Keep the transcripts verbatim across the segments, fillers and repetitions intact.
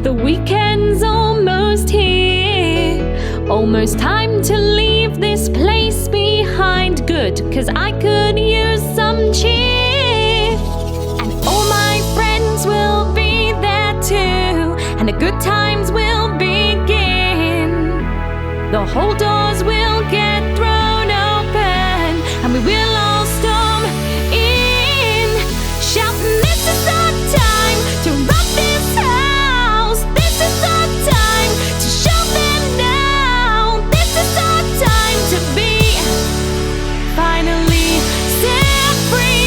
The weekend's almost here. Almost time to leave this place behind. Good, cause I could use some cheer. And all my friends will be there too, and the good times will begin. The whole doors will get thrown open, and we will all storm in, shouting, this is our time to rock this house. This is our time to show them now. This is our time to be finally set free.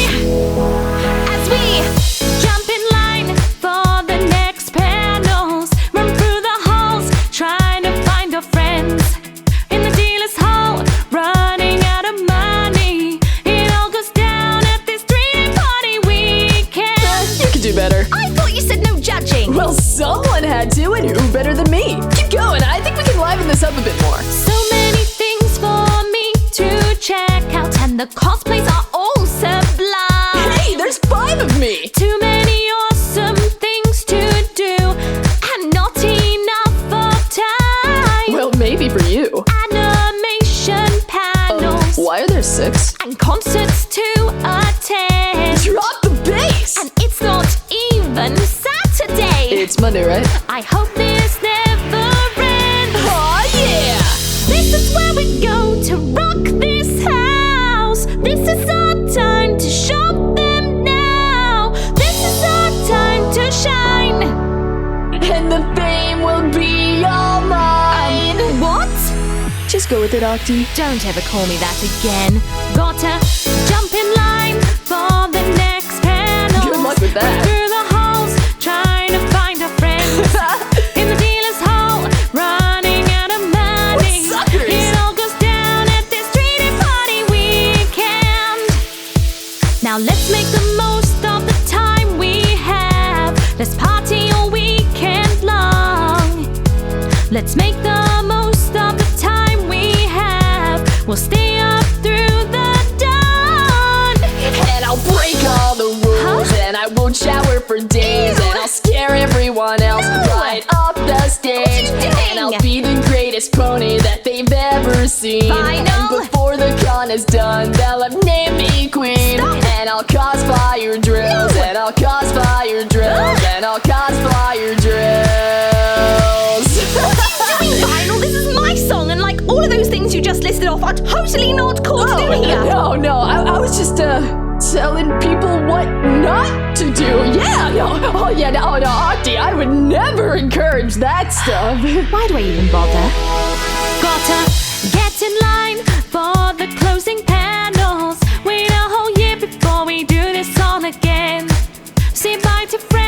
As we jump in line for the next panels, run through the halls trying to find our friends. In the dealer's hall, running out of money. It all goes down at this three-day party weekend. Uh, you could do better. I thought you said no judging. Well, someone had to, and who better than me? Keep going. I think we can liven this up a bit more. So many things for me to check out, and the cosplays are all sublime. Hey, there's five of me. Too many awesome things to do, and not enough of time. Well, maybe for you. Animation panels, Uh, why are there six? and concerts to attend. Drop the bass! And it's not even Saturday. It's Monday, right? I hope this never ends. Aw, yeah! This is where we go to rock this house. This is our time to show them now. This is our time to shine. And the fame will be all mine. Um, what? Just go with it, Octi. Don't ever call me that again. Gotta jump in line for the next panel. Good luck with that. Through the halls, trying to find our friends. In the dealer's hall, running out of money. What suckers? It all goes down at this three-day party weekend. Now let's make the most of the time we have. Let's party all weekend long. Let's make the most of the time we have. We'll stay up through the dawn. And I'll break all the rules, Huh? and I won't shower for days, Ew. and I'll scare everyone else No. right up the stage. What are you doing? And I'll be the greatest pony that they've ever seen. Final. And before the con is done, they'll have named me queen. Stop. And I'll cause fire drills, No. and I'll cause fire drills, and I'll cause fire drills. Doing vinyl, this is my song, and like all of those things you just listed off are totally not cool to do here. No, no, I, I was just uh telling people what not to do. Yeah, no, oh yeah, no, no, Octi, I would never encourage that stuff. Why do I even bother? Gotta get in line for the closing panels. Wait a whole year before we do this all again. Say bye to friends.